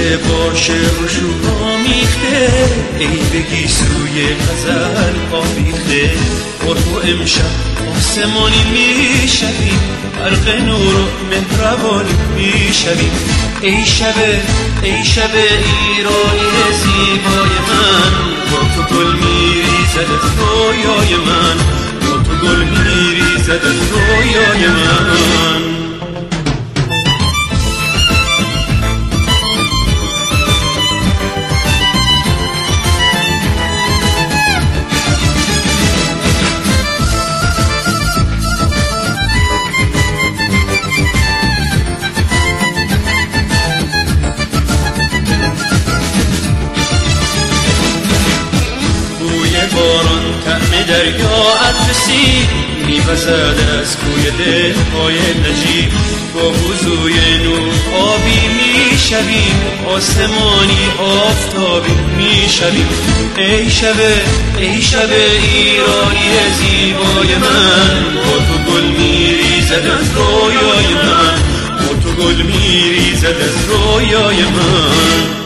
باشه و شور میخته، ای بگی سوی غزل آویخته. با تو امشب آسمانی میشویم، برق نور و مهربانی میشویم. ای شب ایرانی زیبای من، با تو گل میریزد از رویای من، با تو گل میریزد از رویای من. باران طعم دریا رسید، می‌وزد از کوی دل‌های نجیب. با وضوی نور آبی میشویم، آسمانی آفتابی میشویم. ای شب ایرانی زیبای من، با تو گل میریزد از رویای من، با تو گل میریزد از رویای من.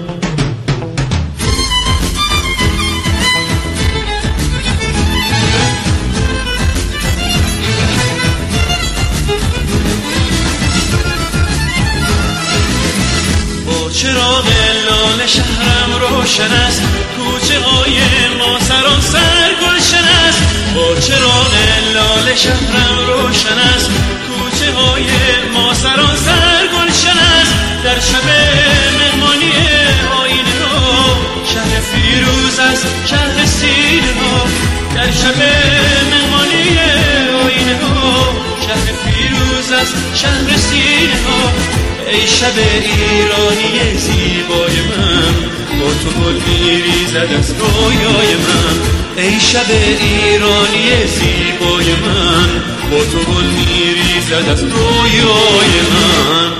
چراغ لاله شهرم روشن است، کوچه های ما سراسر گلشن است. با چراغ لاله شهرم روشن است، کوچه های ما سراسر گلشن است. در شب مهمانی آینه ها، شهر فیروز است شهر سینه ها. در شب مهمانی آینه ها، شهر فیروز است شهر سینه ها. ای شب ایرانی زیبای من، با تو گل میریزد از رویای من. ای شب ایرانی زیبای من، با تو گل میریزد از رویای من.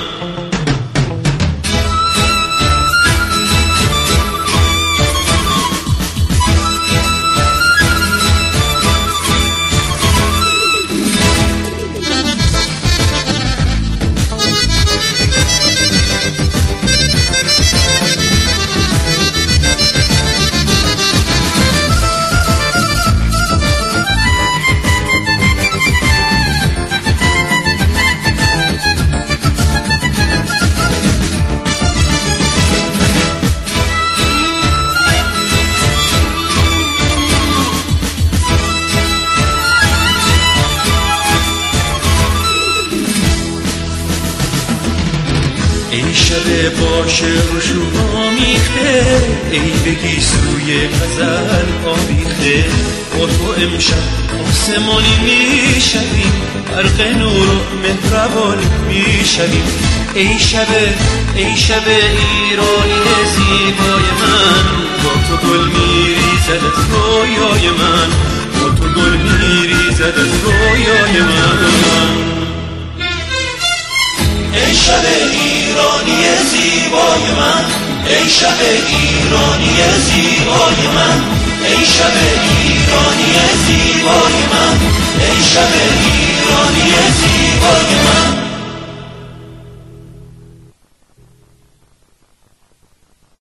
ای شب باشه و شور میخته، ای بگی سوی غزل آویخته. با تو امشب آسمانی میشویم، برق نور و مهربانی میشویم. ای شب ایرانی زیبای من، با تو گل میریزد از رویای من، با تو گل میریزد از رویای من. ای شب ایرانی زیبای من، ای شب ایرانی زیبای من، ای شب ایرانی زیبای من، ای شب ایرانی زیبای من.